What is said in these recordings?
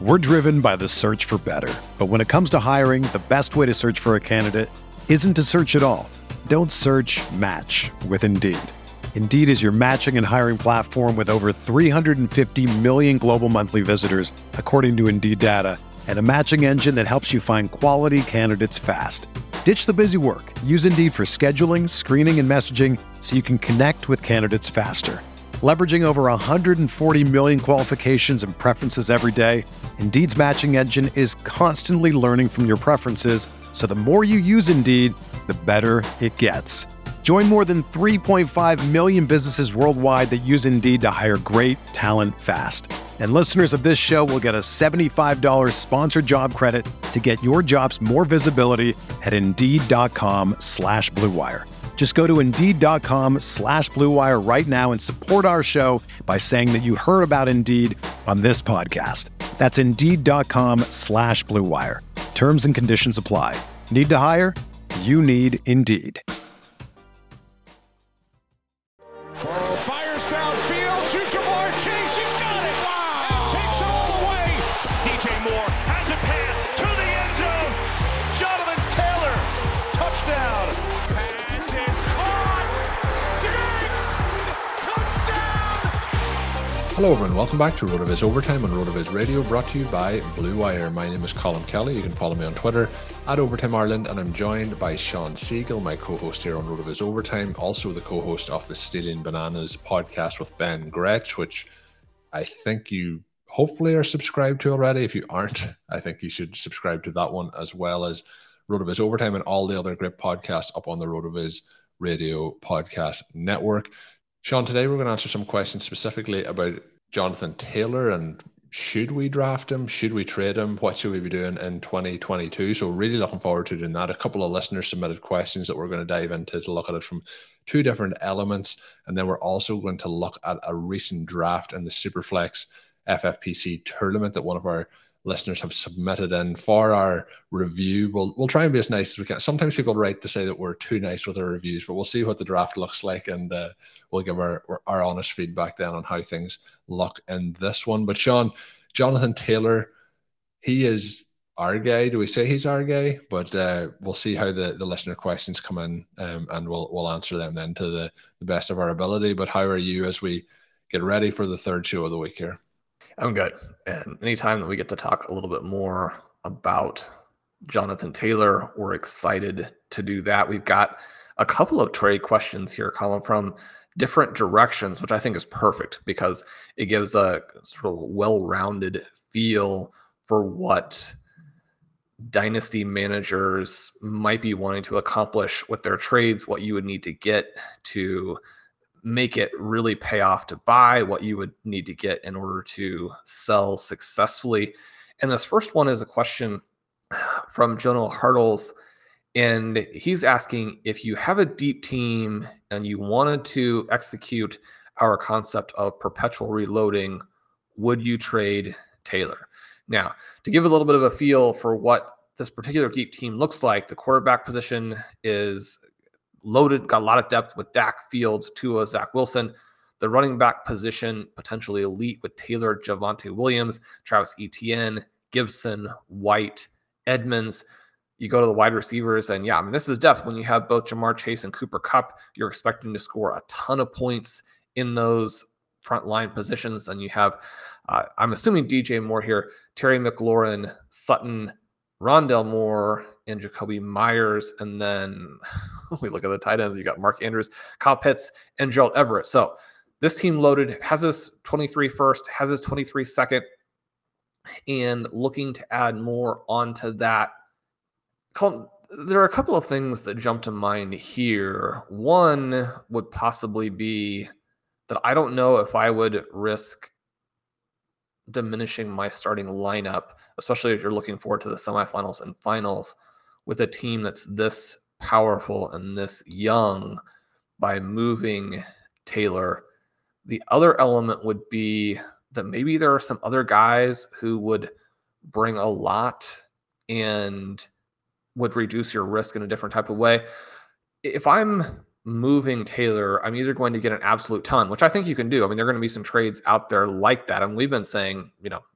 We're driven by the search for better. But when it comes to hiring, the best way to search for a candidate isn't to search at all. Don't search, match with Indeed. Indeed is your matching and hiring platform with over 350 million global monthly visitors, according to Indeed data, and a matching engine that helps you find quality candidates fast. Ditch the busy work. Use Indeed for scheduling, screening, and messaging so you can connect with candidates faster. Leveraging over 140 million qualifications and preferences every day, Indeed's matching engine is constantly learning from your preferences, so the more you use Indeed, the better it gets. Join more than 3.5 million businesses worldwide that use Indeed to hire great talent fast. And listeners of this show will get a $75 sponsored job credit to get your jobs more visibility at Indeed.com/Blue Wire. Just go to Indeed.com/Blue Wire right now and support our show by saying that you heard about Indeed on this podcast. That's Indeed.com/Blue Wire. Terms and conditions apply. Need to hire? You need Indeed. Fires downfield to Jamar Chase. He's got it. Wow. And takes it all the way. DJ Moore has a pass to the end zone. Jonathan Taylor. Touchdown. Pass is caught. Diggs. Touchdown. Hello everyone, welcome back to RotoViz Overtime on RotoViz Radio, brought to you by Blue Wire. My name is Colin Kelly. You can follow me on Twitter at Overtime Ireland, and I'm joined by Sean Siegel, my co-host here on RotoViz Overtime, also the co-host of the Stealing Bananas podcast with Ben Gretsch, which I think you hopefully are subscribed to already. If you aren't, I think you should subscribe to that one, as well as RotoViz Overtime and all the other great podcasts up on the RotoViz Radio podcast network. Sean, today we're going to answer some questions specifically about Jonathan Taylor and should we draft him? Should we trade him? What should we be doing in 2022? So really looking forward to doing that. A couple of listeners submitted questions that we're going to dive into to look at it from two different elements. And then we're also going to look at a recent draft in the Superflex FFPC tournament that one of our listeners have submitted in for our review. We'll try and be as nice as we can. Sometimes people write to say that we're too nice with our reviews, but we'll see what the draft looks like, and we'll give our honest feedback then on how things look in this one. But Sean, Jonathan Taylor, he is our guy. Do we say he's our guy? But we'll see how the listener questions come in, and we'll answer them then to the best of our ability. But how are you as we get ready for the third show of the week here? I'm good. And anytime that we get to talk a little bit more about Jonathan Taylor, we're excited to do that. We've got a couple of trade questions here, Colin, from different directions, which I think is perfect because it gives a sort of well-rounded feel for what dynasty managers might be wanting to accomplish with their trades, what you would need to get to make it really pay off to buy, what you would need to get in order to sell successfully. And this first one is a question from Jonah Hartles, and he's asking, if you have a deep team and you wanted to execute our concept of perpetual reloading, would you trade Taylor? Now, to give a little bit of a feel for what this particular deep team looks like, the quarterback position is loaded, got a lot of depth with Dak, Fields, Tua, Zach Wilson. The running back position, potentially elite with Taylor, Javonte Williams, Travis Etienne, Gibson, White, Edmonds. You go to the wide receivers, and yeah, I mean, this is depth. When you have both Jamar Chase and Cooper Kupp, you're expecting to score a ton of points in those front line positions. And you have, I'm assuming DJ Moore here, Terry McLaurin, Sutton, Rondell Moore, and Jacoby Myers. And then we look at the tight ends. You got Mark Andrews, Kyle Pitts, and Gerald Everett. So this team loaded, has his 23 first, has his 23 second, and looking to add more onto that. There are a couple of things that jump to mind here. One would possibly be that I don't know if I would risk diminishing my starting lineup, especially if you're looking forward to the semifinals and finals with a team that's this powerful and this young, by moving Taylor. The other element would be that maybe there are some other guys who would bring a lot and would reduce your risk in a different type of way. If I'm moving Taylor, I'm either going to get an absolute ton, which I think you can do. I mean, there are going to be some trades out there like that. And we've been saying,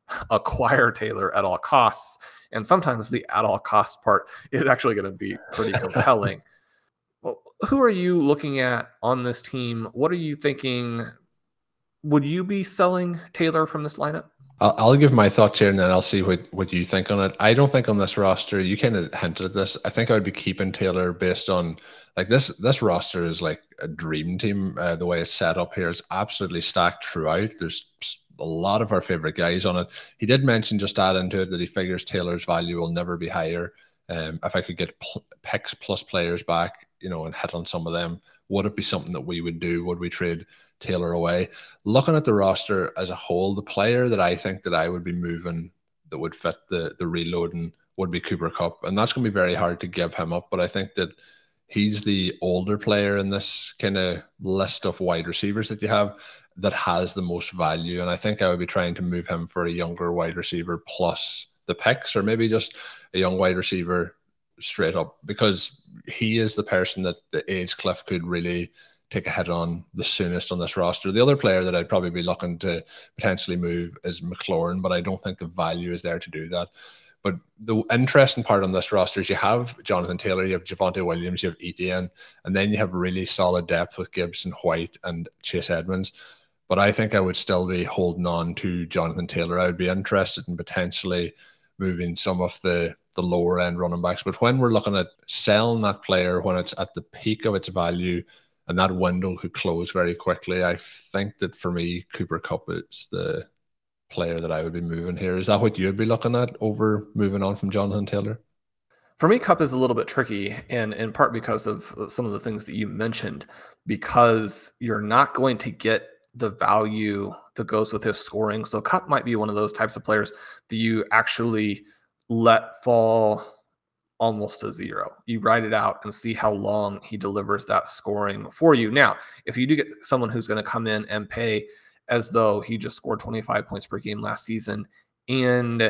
acquire Taylor at all costs. And sometimes the at all costs part is actually going to be pretty compelling. Well, who are you looking at on this team? What are you thinking? Would you be selling Taylor from this lineup? I'll give my thoughts here and then I'll see what you think on it. I don't think on this roster, you kind of hinted at this. I think I would be keeping Taylor based on like this roster is like a dream team. The way it's set up here, it's absolutely stacked throughout. There's a lot of our favorite guys on it. He did mention, just add into it, that he figures Taylor's value will never be higher. If I could get picks plus players back, and hit on some of them, would it be something that we would do? Would we trade Taylor away? Looking at the roster as a whole, the player that I think that I would be moving that would fit the reloading would be Cooper Kupp. And that's going to be very hard to give him up. But I think that he's the older player in this kind of list of wide receivers that you have that has the most value. And I think I would be trying to move him for a younger wide receiver plus the picks, or maybe just a young wide receiver straight up, because he is the person that the age cliff could really take a hit on the soonest on this roster. The other player that I'd probably be looking to potentially move is McLaurin, but I don't think the value is there to do that. But the interesting part on this roster is you have Jonathan Taylor, you have Javonte Williams, you have Etienne, and then you have really solid depth with Gibson, White, and Chase Edmonds. But I think I would still be holding on to Jonathan Taylor. I would be interested in potentially moving some of the lower end running backs. But when we're looking at selling that player when it's at the peak of its value and that window could close very quickly, I think that for me, Cooper Kupp is the player that I would be moving here. Is that what you'd be looking at over moving on from Jonathan Taylor? For me, Kupp is a little bit tricky, and in part because of some of the things that you mentioned, because you're not going to get the value that goes with his scoring. So Kupp might be one of those types of players that you actually let fall almost to zero. You write it out and see how long he delivers that scoring for you. Now, if you do get someone who's going to come in and pay as though he just scored 25 points per game last season and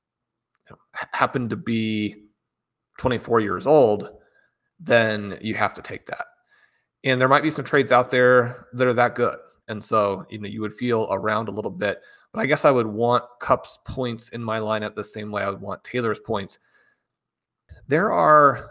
happened to be 24 years old, then you have to take that. And there might be some trades out there that are that good. And so, you would feel around a little bit, but I guess I would want Kupp's points in my lineup the same way I would want Taylor's points. There are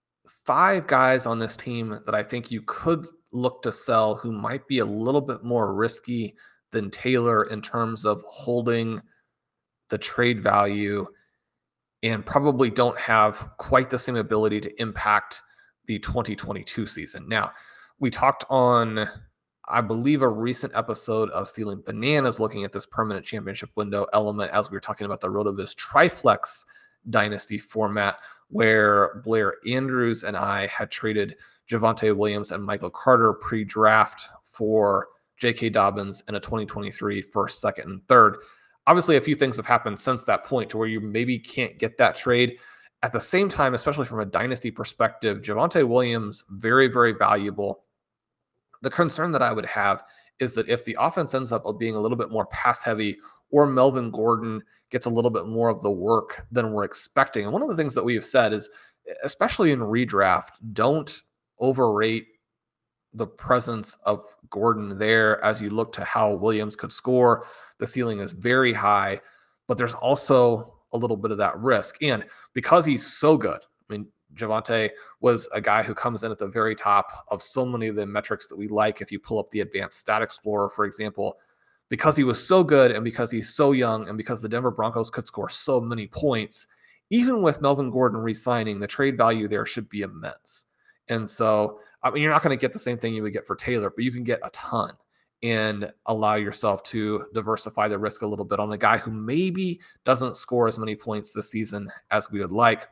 5 guys on this team that I think you could look to sell who might be a little bit more risky than Taylor in terms of holding the trade value and probably don't have quite the same ability to impact the 2022 season. Now, we talked on, I believe, a recent episode of Stealing Bananas looking at this permanent championship window element as we were talking about the RotoViz Triflex Dynasty format, where Blair Andrews and I had traded Javonte Williams and Michael Carter pre-draft for J.K. Dobbins and a 2023 first, second, and third. Obviously, a few things have happened since that point to where you maybe can't get that trade. At the same time, especially from a dynasty perspective, Javonte Williams, very, very valuable. The concern that I would have is that if the offense ends up being a little bit more pass heavy, or Melvin Gordon gets a little bit more of the work than we're expecting. And one of the things that we have said is, especially in redraft, don't overrate the presence of Gordon there as you look to how Williams could score. The ceiling is very high, but there's also a little bit of that risk. And because he's so good, I mean, Javonte was a guy who comes in at the very top of so many of the metrics that we like. If you pull up the Advanced Stat Explorer, for example, because he was so good and because he's so young and because the Denver Broncos could score so many points, even with Melvin Gordon re-signing, the trade value there should be immense. And so, I mean, you're not going to get the same thing you would get for Taylor, but you can get a ton and allow yourself to diversify the risk a little bit on a guy who maybe doesn't score as many points this season as we would like.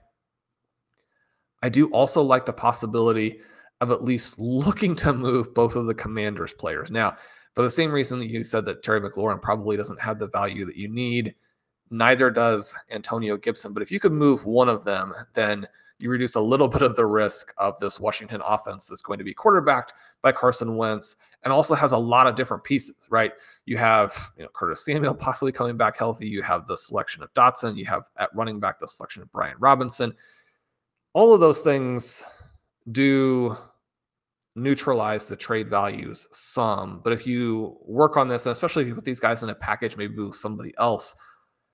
I do also like the possibility of at least looking to move both of the Commanders players. Now, for the same reason that you said that Terry McLaurin probably doesn't have the value that you need, neither does Antonio Gibson. But if you could move one of them, then you reduce a little bit of the risk of this Washington offense that's going to be quarterbacked by Carson Wentz and also has a lot of different pieces, right? You have Curtis Samuel possibly coming back healthy. You have the selection of Dotson. You have at running back the selection of Brian Robinson. All of those things do neutralize the trade values some. But if you work on this, and especially if you put these guys in a package, maybe with somebody else,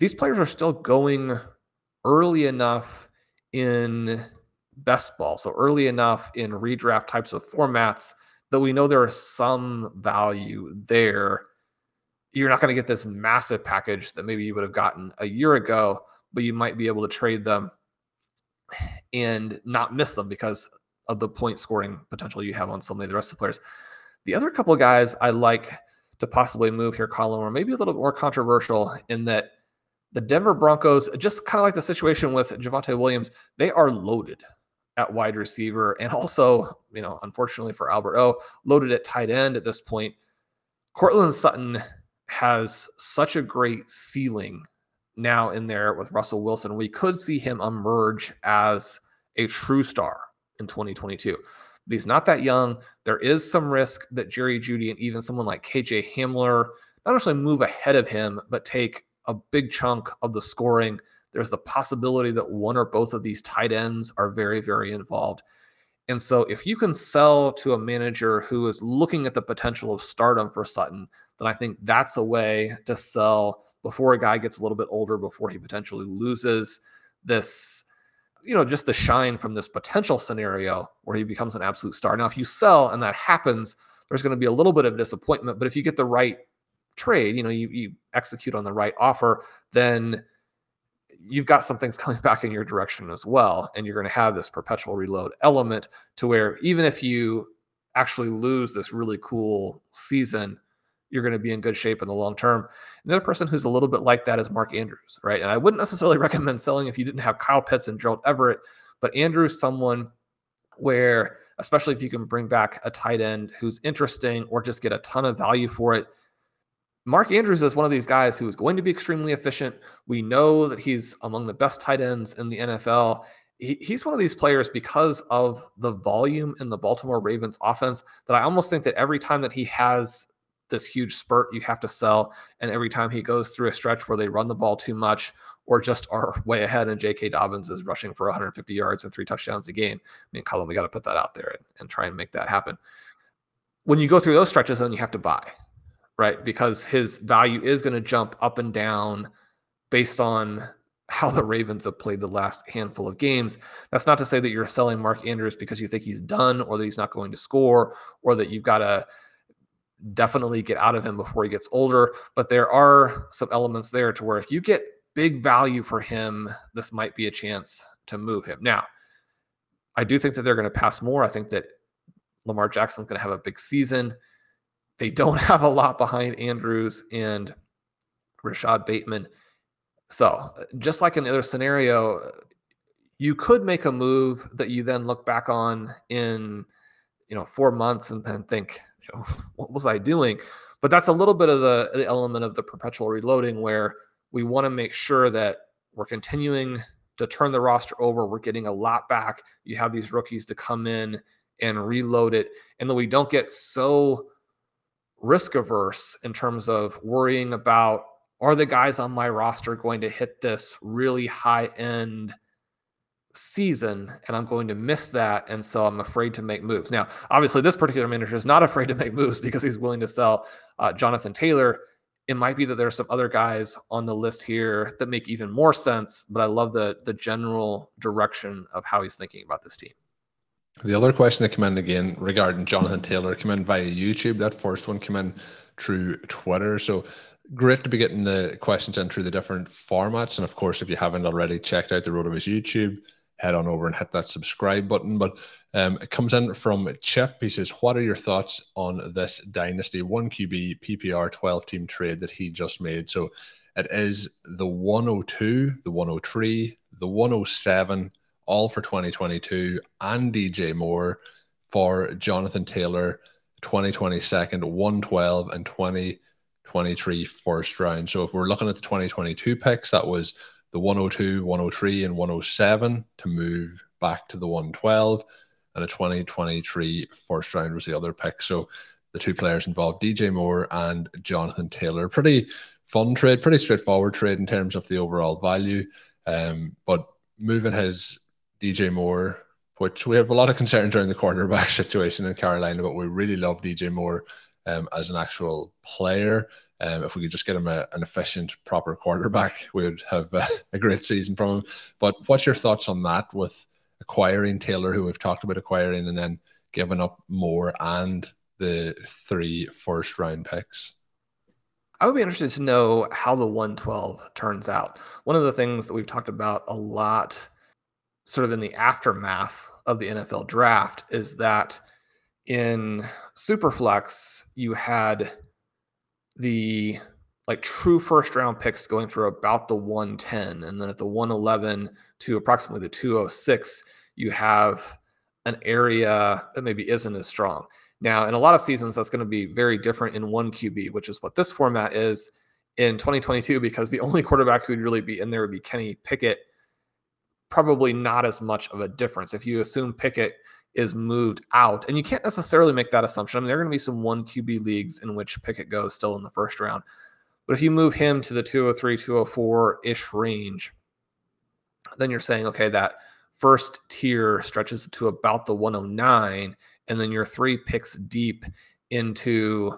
these players are still going early enough in best ball, so early enough in redraft types of formats that we know there is some value there. You're not going to get this massive package that maybe you would have gotten a year ago, but you might be able to trade them and not miss them because of the point scoring potential you have on so many of the rest of the players. The other couple of guys I like to possibly move here, Colin, or maybe a little bit more controversial in that the Denver Broncos, just kind of like the situation with Javonte Williams, they are loaded at wide receiver and also, unfortunately for Albert O, loaded at tight end at this point. Courtland Sutton has such a great ceiling now in there with Russell Wilson. We could see him emerge as a true star in 2022. But he's not that young. There is some risk that Jerry Jeudy and even someone like KJ Hamler not necessarily move ahead of him, but take a big chunk of the scoring. There's the possibility that one or both of these tight ends are very, very involved. And so if you can sell to a manager who is looking at the potential of stardom for Sutton, then I think that's a way to sell before a guy gets a little bit older, before he potentially loses this, just the shine from this potential scenario where he becomes an absolute star. Now, if you sell and that happens, there's going to be a little bit of disappointment, but if you get the right trade, you execute on the right offer, then you've got some things coming back in your direction as well. And you're going to have this perpetual reload element to where even if you actually lose this really cool season, you're going to be in good shape in the long term. Another person who's a little bit like that is Mark Andrews, right? And I wouldn't necessarily recommend selling if you didn't have Kyle Pitts and Gerald Everett, but Andrews, someone where, especially if you can bring back a tight end who's interesting or just get a ton of value for it. Mark Andrews is one of these guys who is going to be extremely efficient. We know that he's among the best tight ends in the NFL. He's one of these players because of the volume in the Baltimore Ravens offense that I almost think that every time that he has this huge spurt, you have to sell. And every time he goes through a stretch where they run the ball too much or just are way ahead and J.K. Dobbins is rushing for 150 yards and 3 touchdowns a game. I mean, Colin, we got to put that out there and try and make that happen. When you go through those stretches, then you have to buy, right? Because his value is going to jump up and down based on how the Ravens have played the last handful of games. That's not to say that you're selling Mark Andrews because you think he's done or that he's not going to score or that you've got to definitely get out of him before he gets older. But there are some elements there to where if you get big value for him, this might be a chance to move him. Now, I do think that they're going to pass more. I think that Lamar Jackson's going to have a big season. They don't have a lot behind Andrews and Rashad Bateman. So just like in the other scenario, you could make a move that you then look back on in 4 months and then think, what was I doing? But that's a little bit of the element of the perpetual reloading where we want to make sure that we're continuing to turn the roster over. We're getting a lot back. You have these rookies to come in and reload it. And then we don't get so risk averse in terms of worrying about, are the guys on my roster going to hit this really high end season and I'm going to miss that, and so I'm afraid to make moves. Now, obviously, this particular manager is not afraid to make moves because he's willing to sell Jonathan Taylor. It might be that there are some other guys on the list here that make even more sense, but I love the general direction of how he's thinking about this team. The other question that came in again regarding Jonathan Taylor came in via YouTube. That first one came in through Twitter. So great to be getting the questions in through the different formats. And of course, if you haven't already checked out the RotoViz YouTube, head on over and hit that subscribe button. But it comes in from Chip. He says, what are your thoughts on this Dynasty 1QB PPR 12-team trade that he just made? So it is the 102, the 103, the 107, all for 2022, and DJ Moore for Jonathan Taylor, 2020 second, 112, and 2023 first round. So if we're looking at the 2022 picks, that was the 102, 103, and 107 to move back to the 112, and a 2023 first round was the other pick. So the two players involved, DJ Moore and Jonathan Taylor. Pretty fun trade, pretty straightforward trade in terms of the overall value. But moving his DJ Moore, which we have a lot of concerns around the quarterback situation in Carolina, but we really love DJ Moore as an actual player. If we could just get him an efficient, proper quarterback, we would have a great season from him. But what's your thoughts on that with acquiring Taylor, who we've talked about acquiring, and then giving up Moore and the 3 first-round picks? I would be interested to know how the 112 turns out. One of the things that we've talked about a lot sort of in the aftermath of the NFL draft is that in Superflex, you had the true first round picks going through about the 110. And then at the 111 to approximately the 206, you have an area that maybe isn't as strong. Now, in a lot of seasons, that's going to be very different in one QB, which is what this format is in 2022, because the only quarterback who would really be in there would be Kenny Pickett. Probably not as much of a difference. If you assume Pickett is moved out, and you can't necessarily make that assumption. I mean, there are going to be some 1 QB leagues in which Pickett goes still in the first round. But if you move him to the 203, 204-ish range, then you're saying, okay, that first tier stretches to about the 109, and then you're 3 picks deep into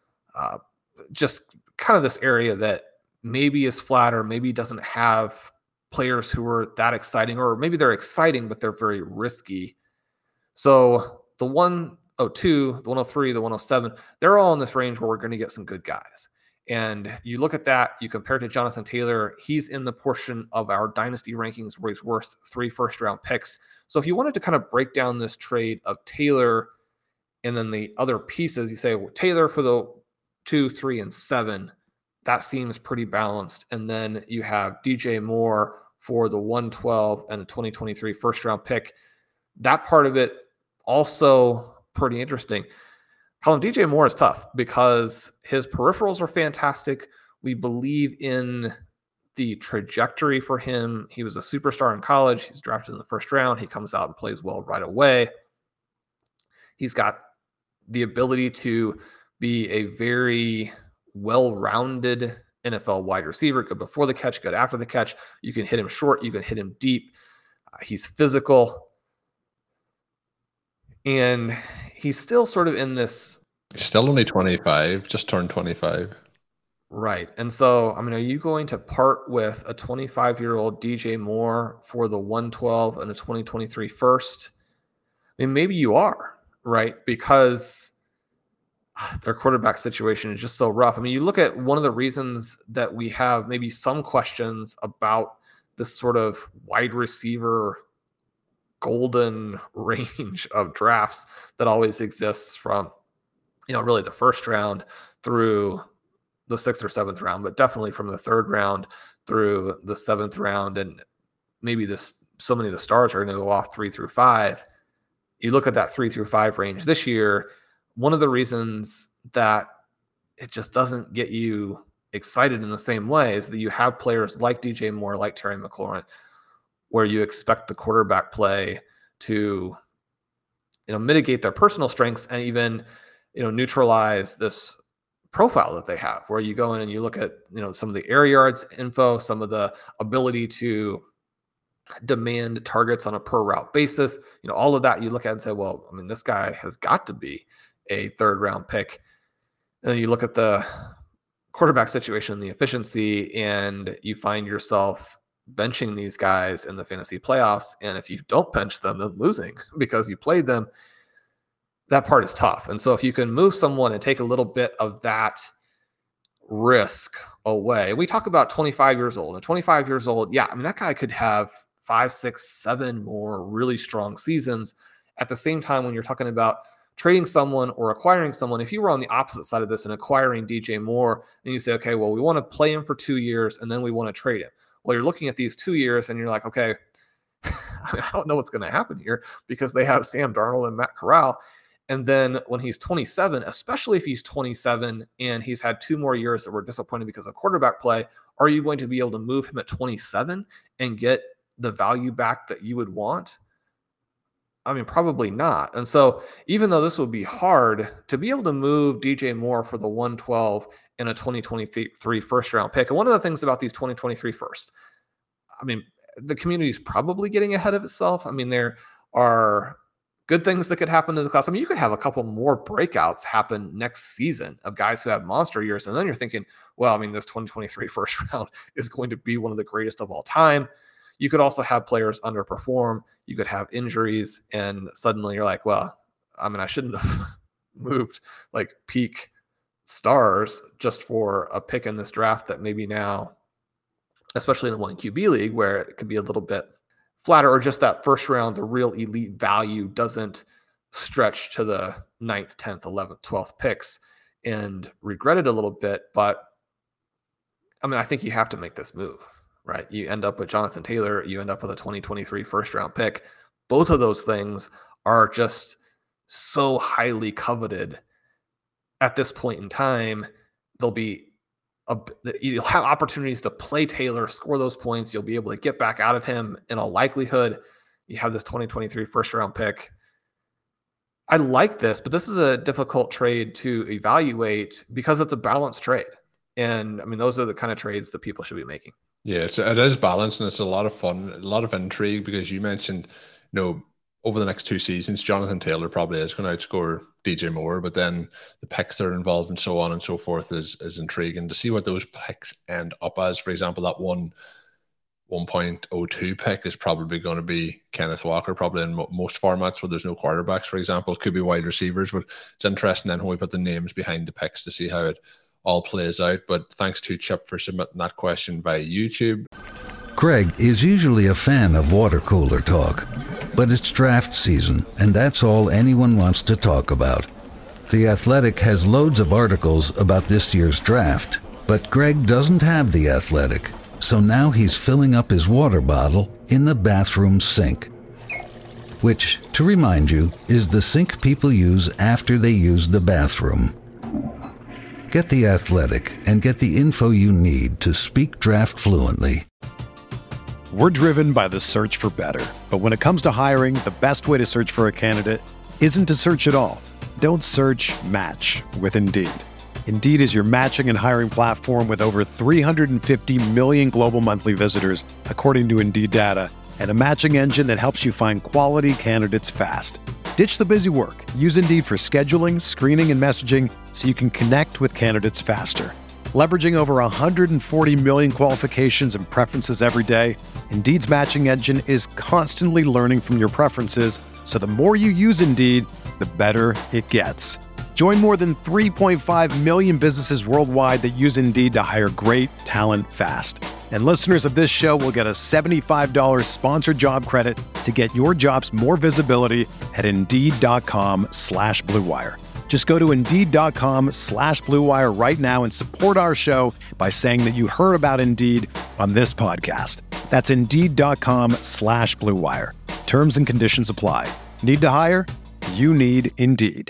just kind of this area that maybe is flatter, maybe doesn't have players who are that exciting, or maybe they're exciting, but they're very risky. So the 102, the 103, the 107, they're all in this range where we're going to get some good guys. And you look at that, you compare it to Jonathan Taylor, he's in the portion of our dynasty rankings where he's worth 3 first-round picks. So if you wanted to kind of break down this trade of Taylor and then the other pieces, you say, well, Taylor for the 2, 3, and 7, that seems pretty balanced. And then you have DJ Moore for the 112 and a 2023 first-round pick. That part of it also pretty interesting. Colin, DJ Moore is tough because his peripherals are fantastic. We believe in the trajectory for him. He was a superstar in college. He's drafted in the first round. He comes out and plays well right away. He's got the ability to be a very well-rounded NFL wide receiver, good before the catch, good after the catch. You can hit him short, you can hit him deep. He's physical. And he's still sort of in this. He's still only 25, just turned 25. Right. And so, I mean, are you going to part with a 25-year-old DJ Moore for the 112 and a 2023 first? I mean, maybe you are, right? Because their quarterback situation is just so rough. I mean, you look at one of the reasons that we have maybe some questions about this sort of wide receiver golden range of drafts that always exists from, really the first round through the 6th or 7th round, but definitely from the 3rd round through the 7th round. And maybe so many of the stars are going to go off 3 through 5. You look at that 3 through 5 range this year, one of the reasons that it just doesn't get you excited in the same way is that you have players like DJ Moore, like Terry McLaurin, where you expect the quarterback play to, mitigate their personal strengths and even, neutralize this profile that they have, where you go in and you look at, some of the air yards info, some of the ability to demand targets on a per route basis, all of that you look at and say, well, I mean, this guy has got to be a 3rd round pick. And then you look at the quarterback situation, the efficiency, and you find yourself benching these guys in the fantasy playoffs. And if you don't bench them, then losing because you played them, that part is tough. And so if you can move someone and take a little bit of that risk away, we talk about 25 years old. And 25 years old, yeah, I mean, that guy could have 5, 6, 7 more really strong seasons. At the same time, when you're talking about trading someone or acquiring someone, if you were on the opposite side of this and acquiring DJ Moore, and you say, okay, well, we want to play him for 2 years and then we want to trade him. Well, you're looking at these 2 years and you're like, okay, I don't know what's going to happen here because they have Sam Darnold and Matt Corral. And then when he's 27, especially if he's 27 and he's had 2 more years that were disappointing because of quarterback play, are you going to be able to move him at 27 and get the value back that you would want? I mean, probably not. And so even though this would be hard, to be able to move DJ Moore for the 112 and a 2023 first round pick. And one of the things about these 2023 first, I mean, the community is probably getting ahead of itself. I mean, there are good things that could happen to the class. I mean, you could have a couple more breakouts happen next season of guys who have monster years. And then you're thinking, well, I mean, this 2023 first round is going to be one of the greatest of all time. You could also have players underperform. You could have injuries. And suddenly you're like, well, I mean, I shouldn't have moved like peak stars just for a pick in this draft that maybe now, especially in the 1 QB league where it could be a little bit flatter, or just that first round, the real elite value doesn't stretch to the 9th, 10th, 11th, 12th picks, and regret it a little bit. But I mean, I think you have to make this move, right? You end up with Jonathan Taylor, you end up with a 2023 first round pick. Both of those things are just so highly coveted at this point in time. You'll have opportunities to play Taylor, score those points. You'll be able to get back out of him in all likelihood. You have this 2023 first round pick. I like this, but this is a difficult trade to evaluate because it's a balanced trade. And I mean, those are the kind of trades that people should be making. Yeah, it is balanced, and it's a lot of fun, a lot of intrigue, because you mentioned, over the next 2 seasons, Jonathan Taylor probably is going to outscore DJ Moore, but then the picks that are involved and so on and so forth is intriguing to see what those picks end up as. For example, that 1.02 pick is probably going to be Kenneth Walker, probably in most formats where there's no quarterbacks, for example. It could be wide receivers, but it's interesting then when we put the names behind the picks to see how it all plays out. But thanks to Chip for submitting that question via YouTube. Greg is usually a fan of water cooler talk, but it's draft season, and that's all anyone wants to talk about. The Athletic has loads of articles about this year's draft, but Greg doesn't have The Athletic, so now he's filling up his water bottle in the bathroom sink, which, to remind you, is the sink people use after they use the bathroom. Get The Athletic and get the info you need to speak draft fluently. We're driven by the search for better. But when it comes to hiring, the best way to search for a candidate isn't to search at all. Don't search, match with Indeed. Indeed is your matching and hiring platform with over 350 million global monthly visitors, according to Indeed data, and a matching engine that helps you find quality candidates fast. Ditch the busy work. Use Indeed for scheduling, screening, and messaging so you can connect with candidates faster. Leveraging over 140 million qualifications and preferences every day, Indeed's matching engine is constantly learning from your preferences, so the more you use Indeed, the better it gets. Join more than 3.5 million businesses worldwide that use Indeed to hire great talent fast. And listeners of this show will get a $75 sponsored job credit to get your jobs more visibility at Indeed.com/Blue Wire. Just go to Indeed.com/Blue Wire right now and support our show by saying that you heard about Indeed on this podcast. That's Indeed.com/Blue Wire. Terms and conditions apply. Need to hire? You need Indeed.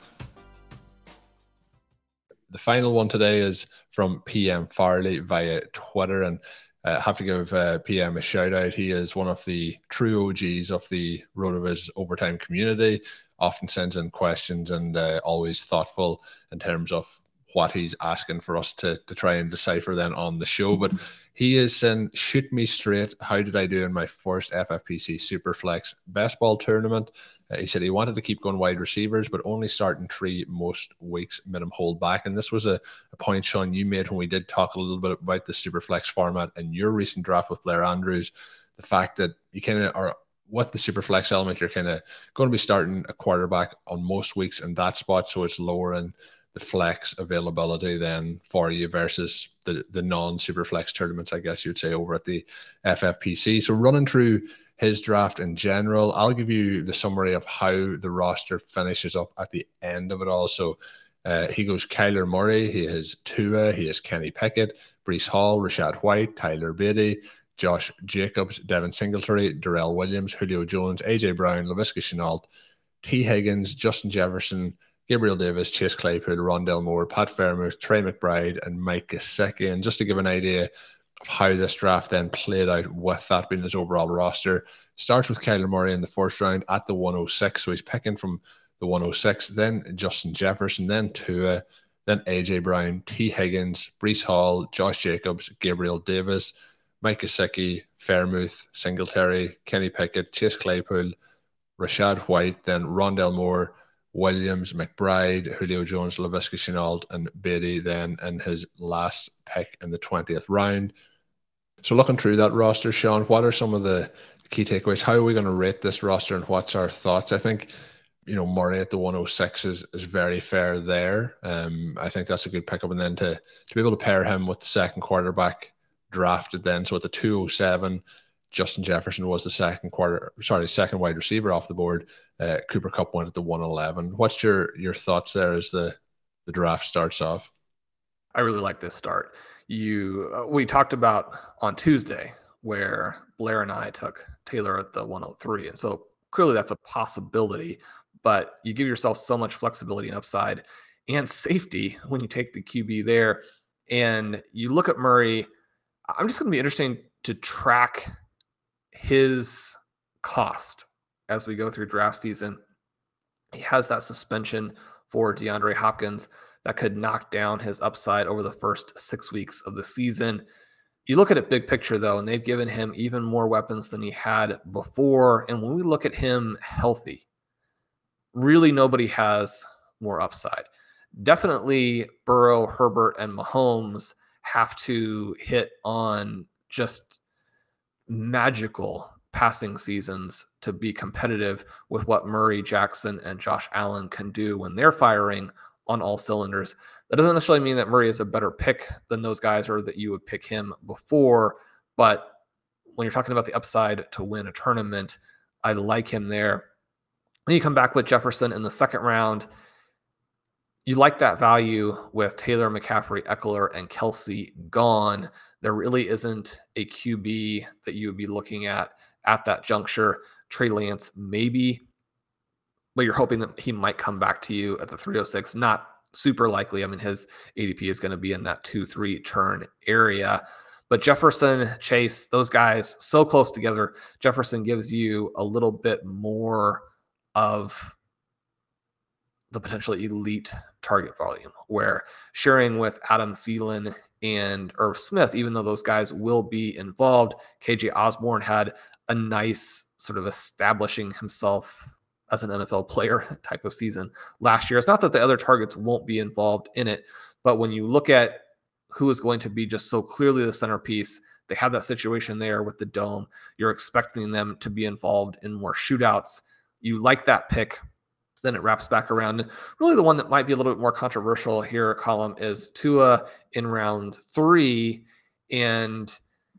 The final one today is from PM Farley via Twitter, and I have to give PM a shout out. He is one of the true OGs of the RotoViz Overtime community, often sends in questions and always thoughtful in terms of what he's asking for us to try and decipher then on the show. But he is saying, shoot me straight. How did I do in my first FFPC Superflex best ball tournament? He said he wanted to keep going wide receivers, but only starting 3 most weeks, made him hold back. And this was a point, Sean, you made when we did talk a little bit about the Superflex format and your recent draft with Blair Andrews, the fact that you kind of are, with the Superflex element, you're kind of going to be starting a quarterback on most weeks in that spot, so it's lower in the flex availability then for you versus the non-Superflex tournaments, I guess you'd say, over at the FFPC. So running through his draft in general, I'll give you the summary of how the roster finishes up at the end of it all. So he goes Kyler Murray, he has Tua, he has Kenny Pickett, Breece Hall, Rashad White, Tyler Beatty, Josh Jacobs, Devin Singletary, Darrell Williams, Julio Jones, AJ Brown, Laviska Shenault, T. Higgins, Justin Jefferson, Gabriel Davis, Chase Claypool, Rondell Moore, Pat Fairmouth, Trey McBride, and Mike Gesicki. And just to give an idea of how this draft then played out with that being his overall roster, starts with Kyler Murray in the first round at the 106. So he's picking from the 106, then Justin Jefferson, then Tua, then AJ Brown, T. Higgins, Breece Hall, Josh Jacobs, Gabriel Davis, Mike Gesicki, Fairmouth, Singletary, Kenny Pickett, Chase Claypool, Rashad White, then Rondell Moore, Williams, McBride, Julio Jones, Laviska Shenault, and Beatty then in his last pick in the 20th round. So looking through that roster, Sean, what are some of the key takeaways? How are we going to rate this roster and what's our thoughts? I think, Murray at the 106 is very fair there. I think that's a good pickup. And then to be able to pair him with the second quarterback drafted then. So at the 207, Justin Jefferson was the second wide receiver off the board. Cooper Kupp went at the 111. What's your thoughts there as the draft starts off? I really like this start. We talked about on Tuesday where Blair and I took Taylor at the 103. And so clearly that's a possibility, but you give yourself so much flexibility and upside and safety when you take the QB there. And you look at Murray, I'm just going to be interesting to track his cost as we go through draft season. He has that suspension for DeAndre Hopkins that could knock down his upside over the first 6 weeks of the season. You look at it big picture, though, and they've given him even more weapons than he had before. And when we look at him healthy, really nobody has more upside. Definitely Burrow, Herbert, and Mahomes have to hit on just magical passing seasons to be competitive with what Murray, Jackson, and Josh Allen can do when they're firing on all cylinders. That doesn't necessarily mean that Murray is a better pick than those guys or that you would pick him before. But when you're talking about the upside to win a tournament, I like him there. Then you come back with Jefferson in the second round. You like that value with Taylor, McCaffrey, Eckler, and Kelsey gone. There really isn't a QB that you would be looking at that juncture. Trey Lance, maybe, but you're hoping that he might come back to you at the 306. Not super likely. I mean, his ADP is going to be in that 2-3 turn area. But Jefferson, Chase, those guys so close together. Jefferson gives you a little bit more of the potential elite target volume, where sharing with Adam Thielen and Irv Smith, even though those guys will be involved, KJ Osborne had a nice sort of establishing himself as an NFL player type of season last year. It's not that the other targets won't be involved in it, but when you look at who is going to be just so clearly the centerpiece, they have that situation there with the dome. You're expecting them to be involved in more shootouts. You like that pick. Then it wraps back around. Really the one that might be a little bit more controversial here, Colin, is Tua in round 3. And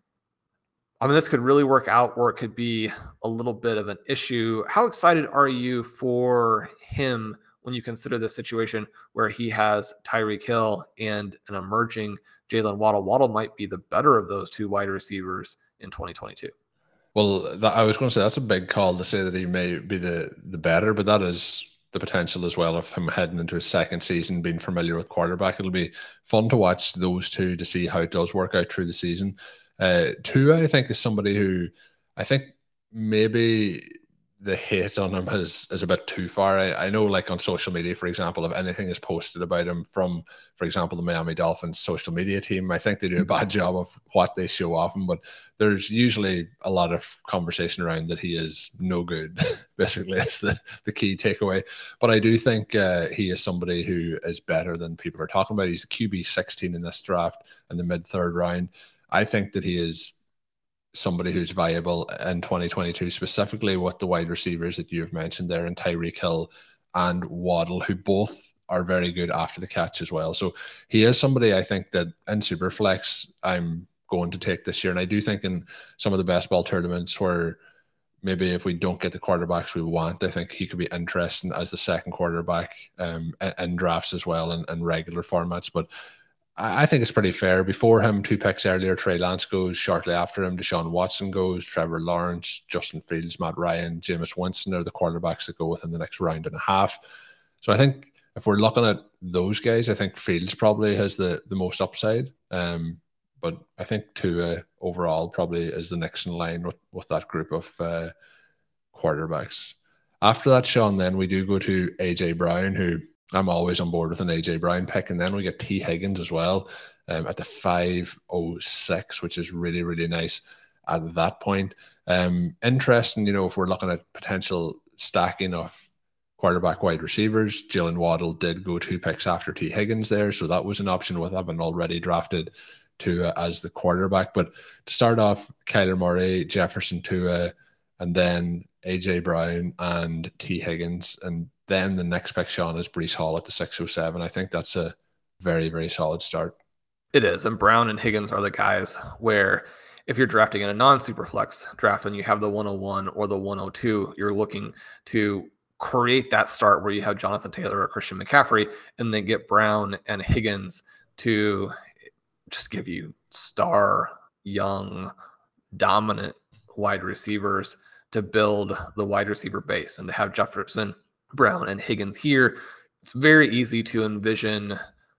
I mean, this could really work out, or it could be a little bit of an issue. How excited are you for him when you consider the situation where he has Tyreek Hill and an emerging Jalen Waddle? Waddle might be the better of those two wide receivers in 2022. Well, I was going to say that's a big call to say that he may be the better, but that is the potential as well of him heading into his second season, being familiar with quarterback. It'll be fun to watch those two to see how it does work out through the season. Tua, I think, is somebody who I think maybe the hate on him is a bit too far. I know, like on social media, for example, if anything is posted about him from, for example, the Miami Dolphins social media team, I think they do a bad job of what they show off him, but there's usually a lot of conversation around that he is no good, basically. That's the key takeaway. But I do think he is somebody who is better than people are talking about. He's a QB 16 in this draft in the mid-third round. I think that he is somebody who's viable in 2022, specifically with the wide receivers that you've mentioned there, and Tyreek Hill and Waddle, who both are very good after the catch as well. So he is somebody I think that in Superflex I'm going to take this year. And I do think in some of the best ball tournaments where maybe if we don't get the quarterbacks we want, I think he could be interesting as the second quarterback in drafts as well and regular formats. But I think it's pretty fair. Before him, 2 picks earlier, Trey Lance goes. Shortly after him, Deshaun Watson goes. Trevor Lawrence, Justin Fields, Matt Ryan, Jameis Winston are the quarterbacks that go within the next round and a half. So I think if we're looking at those guys, I think Fields probably has the most upside. But I think Tua overall probably is the next in line with that group of quarterbacks. After that, Sean, then we do go to A.J. Brown, who I'm always on board with an A.J. Brown pick. And then we get T. Higgins as well at the 506, which is really, really nice at that point. Interesting, if we're looking at potential stacking of quarterback wide receivers. Jalen Waddle did go 2 picks after T. Higgins there, so that was an option with having already drafted Tua as the quarterback. But to start off, Kyler Murray, Jefferson Tua, and then AJ Brown and T. Higgins, and then the next pick, Sean, is Breece Hall at the 607. I think that's a very, very solid start. It is, and Brown and Higgins are the guys where if you're drafting in a non-superflex draft and you have the 101 or the 102, you're looking to create that start where you have Jonathan Taylor or Christian McCaffrey, and then get Brown and Higgins to just give you star, young, dominant wide receivers to build the wide receiver base. And to have Jefferson, Brown, and Higgins here, it's very easy to envision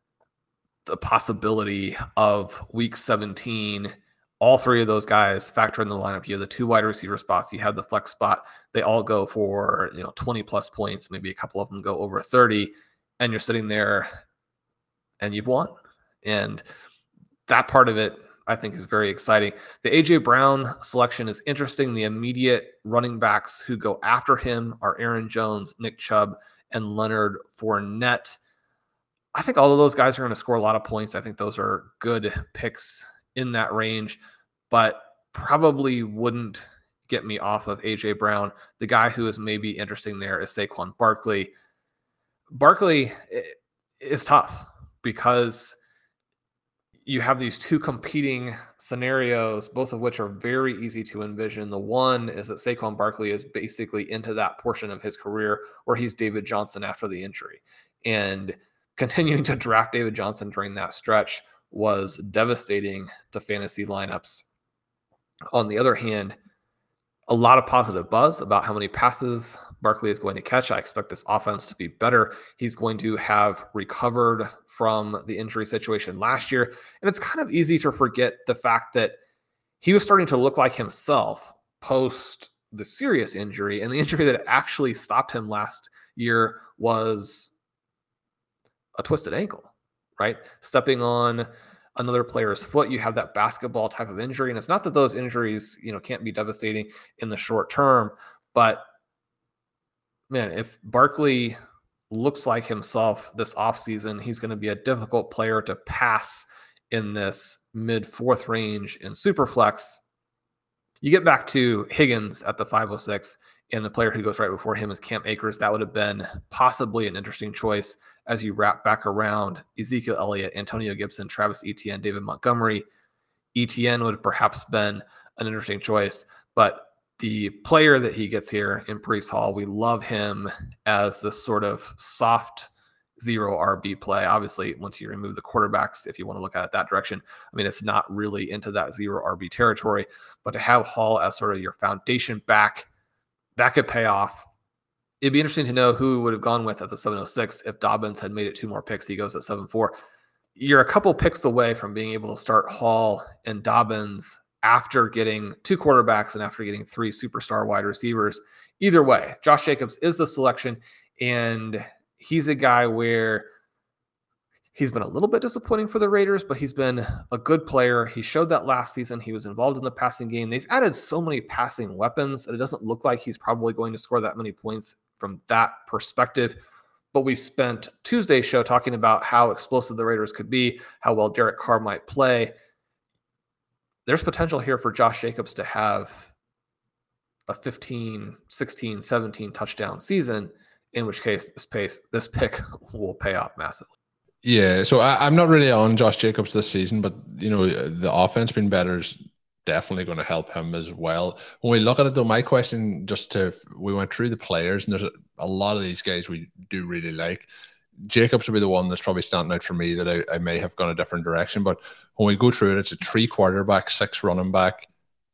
the possibility of week 17, all three of those guys factor in the lineup. You have the 2 wide receiver spots, you have the flex spot. They all go for 20 plus points. Maybe a couple of them go over 30, and you're sitting there and you've won. And that part of it, I think, is very exciting. The AJ Brown selection is interesting. The immediate running backs who go after him are Aaron Jones, Nick Chubb, and Leonard Fournette. I think all of those guys are going to score a lot of points. I think those are good picks in that range, but probably wouldn't get me off of AJ Brown. The guy who is maybe interesting there is Saquon Barkley. Barkley is tough because you have these 2 competing scenarios, both of which are very easy to envision. The one is that Saquon Barkley is basically into that portion of his career where he's David Johnson after the injury. And continuing to draft David Johnson during that stretch was devastating to fantasy lineups. On the other hand, a lot of positive buzz about how many passes Barkley is going to catch. I expect this offense to be better. He's going to have recovered from the injury situation last year. And it's kind of easy to forget the fact that he was starting to look like himself post the serious injury. And the injury that actually stopped him last year was a twisted ankle, right? Stepping on another player's foot, you have that basketball type of injury. And it's not that those injuries, can't be devastating in the short term, but man, if Barkley looks like himself this offseason, he's going to be a difficult player to pass in this mid-4th range in Superflex. You get back to Higgins at the 506, and the player who goes right before him is Cam Akers. That would have been possibly an interesting choice as you wrap back around Ezekiel Elliott, Antonio Gibson, Travis Etienne, David Montgomery. Etienne would have perhaps been an interesting choice, but the player that he gets here in Breece Hall, we love him as this sort of soft 0 RB play. Obviously, once you remove the quarterbacks, if you want to look at it that direction, it's not really into that 0 RB territory, but to have Hall as sort of your foundation back, that could pay off. It'd be interesting to know who would have gone with at the 706 if Dobbins had made it 2 more picks. He goes at 7-4. You're a couple picks away from being able to start Hall and Dobbins after getting 2 quarterbacks and after getting 3 superstar wide receivers. Either way, Josh Jacobs is the selection, and he's a guy where he's been a little bit disappointing for the Raiders, but he's been a good player. He showed that last season. He was involved in the passing game. They've added so many passing weapons that it doesn't look like he's probably going to score that many points from that perspective. But we spent Tuesday's show talking about how explosive the Raiders could be, how well Derek Carr might play. There's potential here for Josh Jacobs to have a 15, 16, 17 touchdown season, in which case this pick will pay off massively. Yeah, so I'm not really on Josh Jacobs this season, but the offense being better is definitely going to help him as well. When we look at it though, my question, we went through the players, and there's a lot of these guys we do really like. Jacobs will be the one that's probably standing out for me that I may have gone a different direction, but when we go through it, it's a 3 quarterback, 6 running back,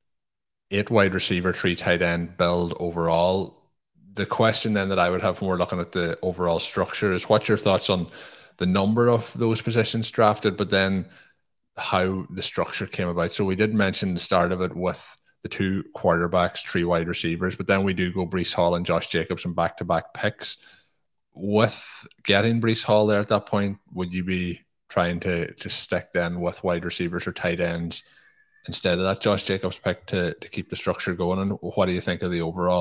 8 wide receiver, 3 tight end build overall. The question then that I would have when we're looking at the overall structure is, what's your thoughts on the number of those positions drafted, but then how the structure came about? So we did mention the start of it with the 2 quarterbacks, 3 wide receivers, but then we do go Breece Hall and Josh Jacobs in back-to-back picks. With getting Breece Hall there at that point, would you be trying to stick then with wide receivers or tight ends instead of that Josh Jacobs pick to keep the structure going? And what do you think of the overall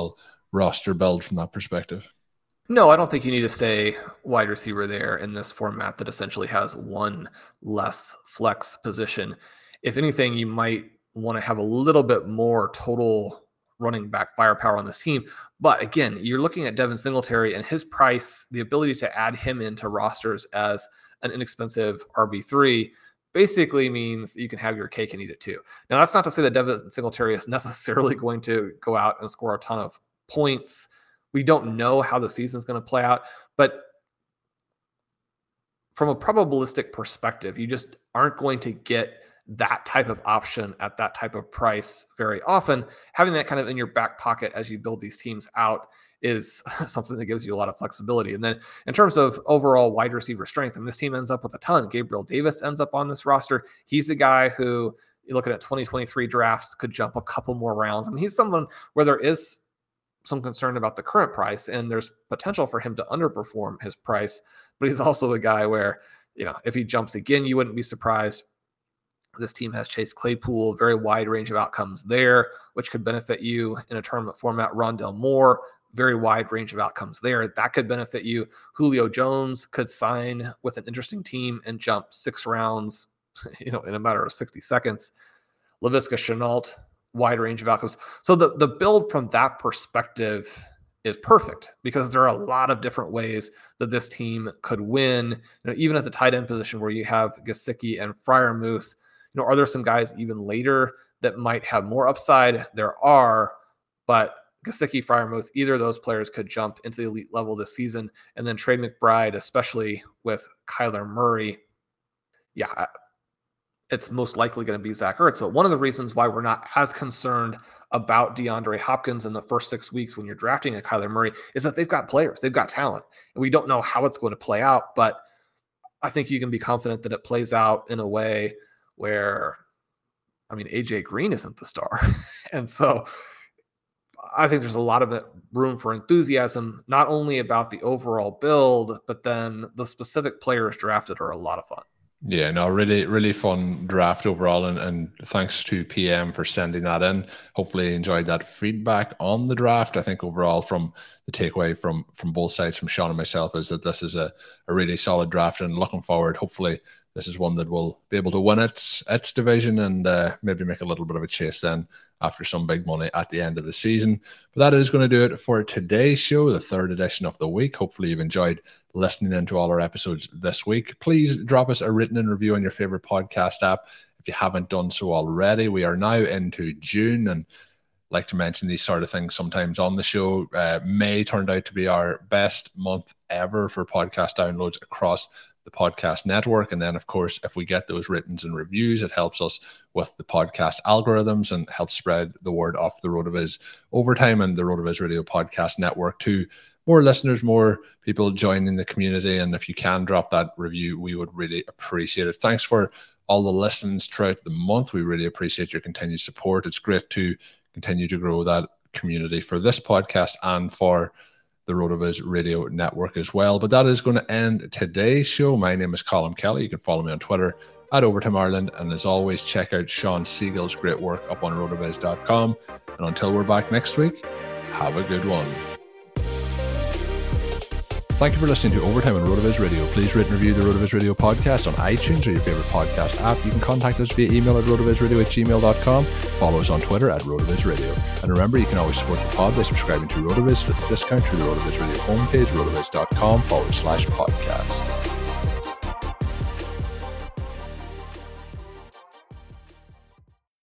roster build from that perspective? No, I don't think you need to stay wide receiver there in this format that essentially has one less flex position. If anything, you might want to have a little bit more total running back firepower on this team. But again, you're looking at Devin Singletary and his price, the ability to add him into rosters as an inexpensive RB3 basically means that you can have your cake and eat it too. Now, that's not to say that Devin Singletary is necessarily going to go out and score a ton of points. We don't know how the season is going to play out, but from a probabilistic perspective, you just aren't going to get that type of option at that type of price very often. Having that kind of in your back pocket as you build these teams out is something that gives you a lot of flexibility. And then in terms of overall wide receiver strength, and this team ends up with a ton. Gabriel Davis ends up on this roster. He's a guy who, you're looking at 2023 drafts, could jump a couple more rounds. I mean, he's someone where there is some concern about the current price, and there's potential for him to underperform his price. But he's also a guy where, if he jumps again, you wouldn't be surprised. This team has Chase Claypool, very wide range of outcomes there, which could benefit you in a tournament format. Rondale Moore, very wide range of outcomes there. That could benefit you. Julio Jones could sign with an interesting team and jump 6 rounds, in a matter of 60 seconds. Laviska Shenault, wide range of outcomes. So the build from that perspective is perfect because there are a lot of different ways that this team could win. Even at the tight end position where you have Gesicki and Freiermuth, are there some guys even later that might have more upside? There are, but Gesicki, Freiermuth, either of those players could jump into the elite level this season. And then Trey McBride, especially with Kyler Murray, it's most likely going to be Zach Ertz. But one of the reasons why we're not as concerned about DeAndre Hopkins in the first 6 weeks when you're drafting a Kyler Murray is that they've got players, they've got talent. And we don't know how it's going to play out, but I think you can be confident that it plays out in a way where, AJ Green isn't the star. And so I think there's a lot of room for enthusiasm, not only about the overall build, but then the specific players drafted are a lot of fun. Yeah, no, really, really fun draft overall. And thanks to PM for sending that in. Hopefully you enjoyed that feedback on the draft. I think overall from the takeaway from both sides, from Sean and myself, is that this is a really solid draft, and looking forward, hopefully this is one that will be able to win its division and maybe make a little bit of a chase then after some big money at the end of the season. But that is going to do it for today's show, the 3rd edition of the week. Hopefully you've enjoyed listening into all our episodes this week. Please drop us a written review on your favorite podcast app if you haven't done so already. We are now into June, and like to mention these sort of things sometimes on the show. May turned out to be our best month ever for podcast downloads across the podcast network. And then, of course, if we get those writtens and reviews, it helps us with the podcast algorithms and helps spread the word of the RotoViz Overtime and the RotoViz Radio Podcast Network to more listeners, more people joining the community. And if you can drop that review, we would really appreciate it. Thanks for all the listens throughout the month. We really appreciate your continued support. It's great to continue to grow that community for this podcast and for the RotoViz Radio Network as well. But that is going to end today's show. My name is Colin Kelly. You can follow me on Twitter at Overtime Ireland. And as always, check out Sean Siegel's great work up on rotoviz.com. And until we're back next week, have a good one. Thank you for listening to Overtime on RotoViz Radio. Please rate and review the RotoViz Radio podcast on iTunes or your favorite podcast app. You can contact us via email at rotovizradio@gmail.com. Follow us on Twitter at RotoViz Radio. And remember, you can always support the pod by subscribing to RotoViz with a discount through the RotoViz Radio homepage, rotoviz.com/podcast.